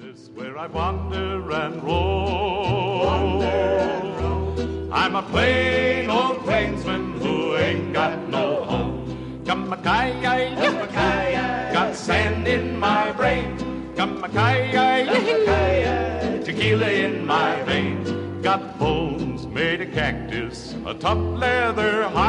Texas, where I wander and roam. I'm a plain old plainsman who ain't got no home. Come-a-kai-yi, got sand in my brain. Come-a-kai-yi, tequila in my veins. Got bones made of cactus, a tough leather